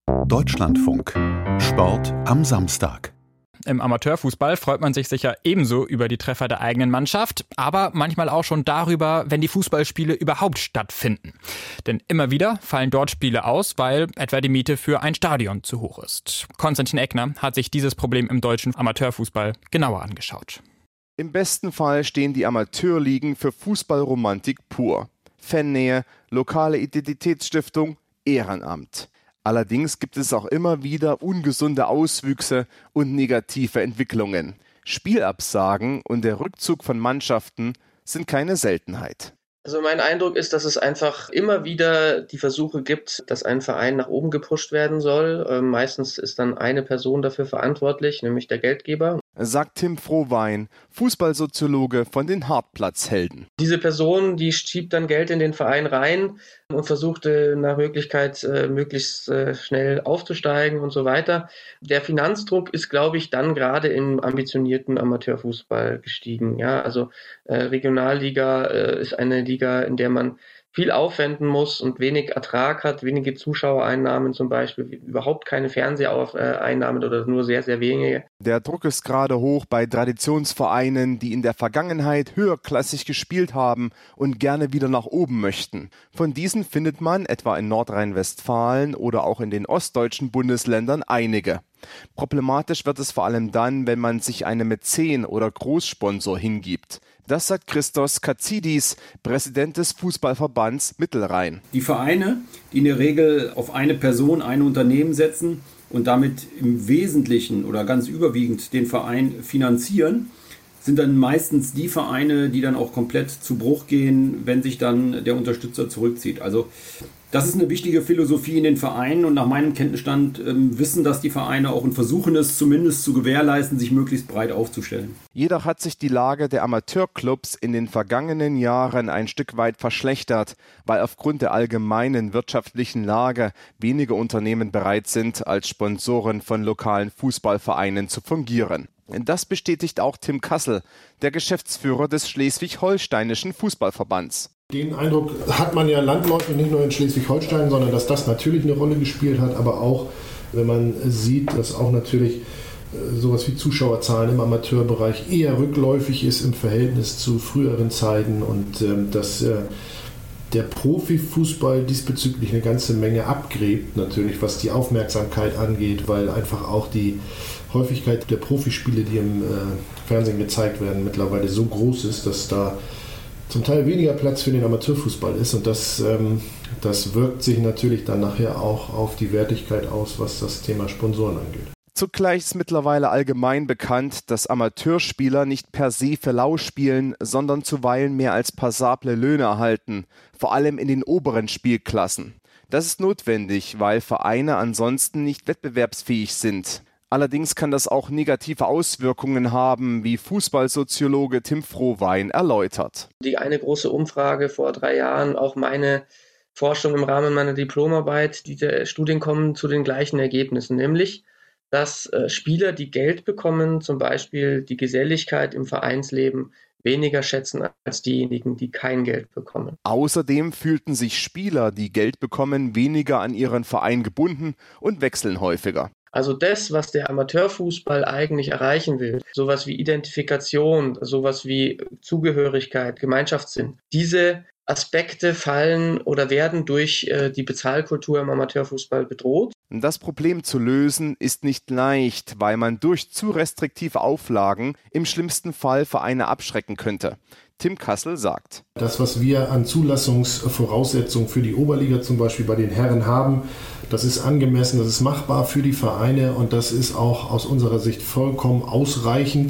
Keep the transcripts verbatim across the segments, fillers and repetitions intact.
Deutschlandfunk. Sport am Samstag. Im Amateurfußball freut man sich sicher ebenso über die Treffer der eigenen Mannschaft, aber manchmal auch schon darüber, wenn die Fußballspiele überhaupt stattfinden. Denn immer wieder fallen dort Spiele aus, weil etwa die Miete für ein Stadion zu hoch ist. Konstantin Eckner hat sich dieses Problem im deutschen Amateurfußball genauer angeschaut. Im besten Fall stehen die Amateurligen für Fußballromantik pur. Fannähe, lokale Identitätsstiftung, Ehrenamt. Allerdings gibt es auch immer wieder ungesunde Auswüchse und negative Entwicklungen. Spielabsagen und der Rückzug von Mannschaften sind keine Seltenheit. Also mein Eindruck ist, dass es einfach immer wieder die Versuche gibt, dass ein Verein nach oben gepusht werden soll. Ähm, meistens ist dann eine Person dafür verantwortlich, nämlich der Geldgeber. Sagt Tim Frohwein, Fußballsoziologe von den Hartplatzhelden. Diese Person, die schiebt dann Geld in den Verein rein und versucht äh, nach Möglichkeit äh, möglichst äh, schnell aufzusteigen und so weiter. Der Finanzdruck ist, glaube ich, dann gerade im ambitionierten Amateurfußball gestiegen. Ja, also äh, Regionalliga äh, ist eine Liga, in der man viel aufwenden muss und wenig Ertrag hat, wenige Zuschauereinnahmen zum Beispiel, überhaupt keine Fernseheinnahmen oder nur sehr, sehr wenige. Der Druck ist gerade hoch bei Traditionsvereinen, die in der Vergangenheit höherklassig gespielt haben und gerne wieder nach oben möchten. Von diesen findet man etwa in Nordrhein-Westfalen oder auch in den ostdeutschen Bundesländern einige. Problematisch wird es vor allem dann, wenn man sich einem Mäzen oder Großsponsor hingibt. Das sagt Christos Katzidis, Präsident des Fußballverbands Mittelrhein. Die Vereine, die in der Regel auf eine Person, ein Unternehmen setzen und damit im Wesentlichen oder ganz überwiegend den Verein finanzieren, sind dann meistens die Vereine, die dann auch komplett zu Bruch gehen, wenn sich dann der Unterstützer zurückzieht. Also das ist eine wichtige Philosophie in den Vereinen und nach meinem Kenntnisstand ähm, wissen das die Vereine auch und versuchen es zumindest zu gewährleisten, sich möglichst breit aufzustellen. Jedoch hat sich die Lage der Amateurclubs in den vergangenen Jahren ein Stück weit verschlechtert, weil aufgrund der allgemeinen wirtschaftlichen Lage wenige Unternehmen bereit sind, als Sponsoren von lokalen Fußballvereinen zu fungieren. Das bestätigt auch Tim Kassel, der Geschäftsführer des Schleswig-Holsteinischen Fußballverbands. Den Eindruck hat man ja landläufig nicht nur in Schleswig-Holstein, sondern dass das natürlich eine Rolle gespielt hat, aber auch, wenn man sieht, dass auch natürlich sowas wie Zuschauerzahlen im Amateurbereich eher rückläufig ist im Verhältnis zu früheren Zeiten und äh, dass äh, der Profifußball diesbezüglich eine ganze Menge abgräbt, natürlich was die Aufmerksamkeit angeht, weil einfach auch die Häufigkeit der Profispiele, die im äh, Fernsehen gezeigt werden, mittlerweile so groß ist, dass da zum Teil weniger Platz für den Amateurfußball ist und das, ähm, das wirkt sich natürlich dann nachher auch auf die Wertigkeit aus, was das Thema Sponsoren angeht. Zugleich ist mittlerweile allgemein bekannt, dass Amateurspieler nicht per se für lau spielen, sondern zuweilen mehr als passable Löhne erhalten, vor allem in den oberen Spielklassen. Das ist notwendig, weil Vereine ansonsten nicht wettbewerbsfähig sind. Allerdings kann das auch negative Auswirkungen haben, wie Fußballsoziologe Tim Frohwein erläutert. Die eine große Umfrage vor drei Jahren, auch meine Forschung im Rahmen meiner Diplomarbeit, diese Studien kommen zu den gleichen Ergebnissen, nämlich, dass äh, Spieler, die Geld bekommen, zum Beispiel die Geselligkeit im Vereinsleben weniger schätzen als diejenigen, die kein Geld bekommen. Außerdem fühlten sich Spieler, die Geld bekommen, weniger an ihren Verein gebunden und wechseln häufiger. Also das, was der Amateurfußball eigentlich erreichen will, sowas wie Identifikation, sowas wie Zugehörigkeit, Gemeinschaftssinn, diese Aspekte fallen oder werden durch äh, die Bezahlkultur im Amateurfußball bedroht. Das Problem zu lösen ist nicht leicht, weil man durch zu restriktive Auflagen im schlimmsten Fall Vereine abschrecken könnte. Tim Kassel sagt: Das, was wir an Zulassungsvoraussetzungen für die Oberliga zum Beispiel bei den Herren haben, das ist angemessen, das ist machbar für die Vereine und das ist auch aus unserer Sicht vollkommen ausreichend,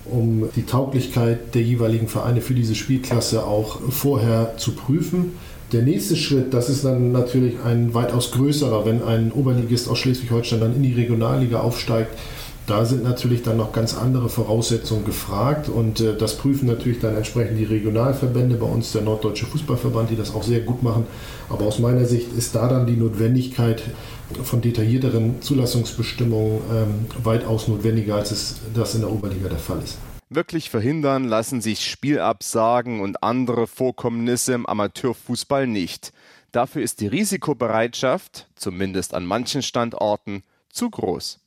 um die Tauglichkeit der jeweiligen Vereine für diese Spielklasse auch vorher zu prüfen. Der nächste Schritt, das ist dann natürlich ein weitaus größerer, wenn ein Oberligist aus Schleswig-Holstein dann in die Regionalliga aufsteigt. Da sind natürlich dann noch ganz andere Voraussetzungen gefragt und äh, das prüfen natürlich dann entsprechend die Regionalverbände, bei uns der Norddeutsche Fußballverband, die das auch sehr gut machen. Aber aus meiner Sicht ist da dann die Notwendigkeit von detaillierteren Zulassungsbestimmungen ähm, weitaus notwendiger, als es das in der Oberliga der Fall ist. Wirklich verhindern lassen sich Spielabsagen und andere Vorkommnisse im Amateurfußball nicht. Dafür ist die Risikobereitschaft, zumindest an manchen Standorten, zu groß.